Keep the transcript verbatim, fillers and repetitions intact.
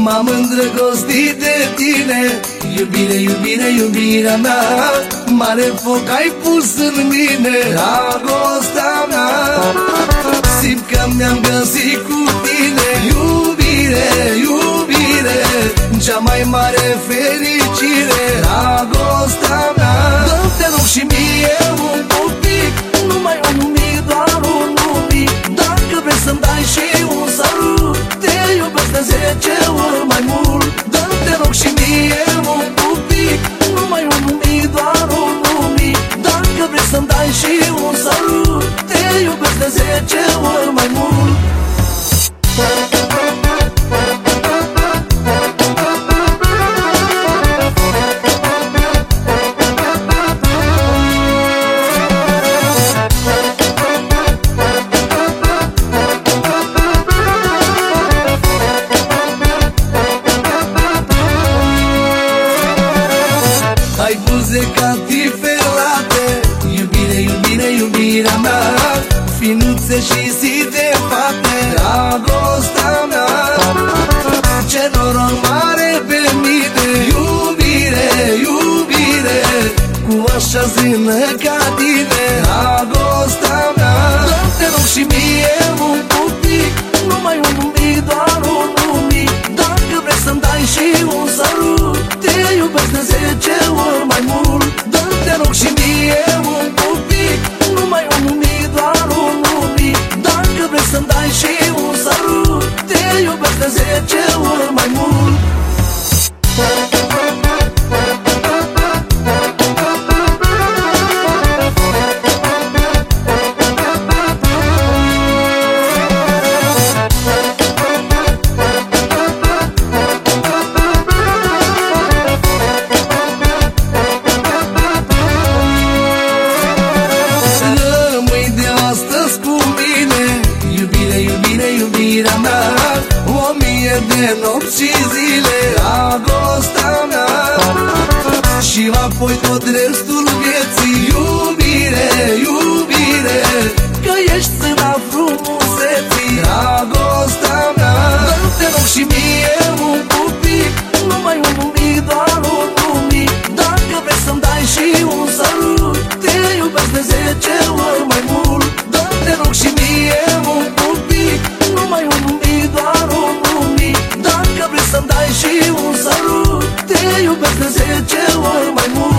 M-am îndrăgostit de tine, iubire, iubire, iubirea mea. Mare foc ai pus în mine, dragostea mea. Simt că mi-am găsit cu tine, iubire, iubire, cea mai mare fericire, dragostea mea. Dă-mi te rog și mie un pic, numai un numic, doar un numic. Dacă vrei să-mi dai și un sărut, te iubesc de zece ori mai mult. Dă-mi te rog și mie un pic, numai un numic, doar un numic. Dacă vrei să-mi dai și un sărut, te iubesc de zece ori mai mult. Ai buze ca tiferate, iubire, iubire, iubirea mea. Finuțe și zi de fate, dragostea mea. Ce noroc mare pe mine, iubire, iubire, cu așa zână ca tine, dragostea mea. Dă-mi te rog și mie un pic, numai un numic, doar un numic. Dacă vrei să-mi dai și un sărut, te iubesc de zece ori mai mult. Dă-mi te rog și mie un pic, numai un numic, doar un numic. Dacă vrei să-mi dai și un sărut, te iubesc de zece ori mai mult. Iubirea mea, o mie de nopți și zile, dragostea mea. Și apoi tot restul vieții, iubire, iubire, că ești sâna frumuseții, dragostea mea. Dă-mi te rog și mie un pic, numai un numic, doar un numic. Dacă vrei să-mi dai și un sărut, te iubesc de zece ori mai mult. Dă-mi te rog și mie un pic, numai un numic, doar un numic. Dacă vrei să-mi dai și un sărut, te iubesc de zece ori mai mult.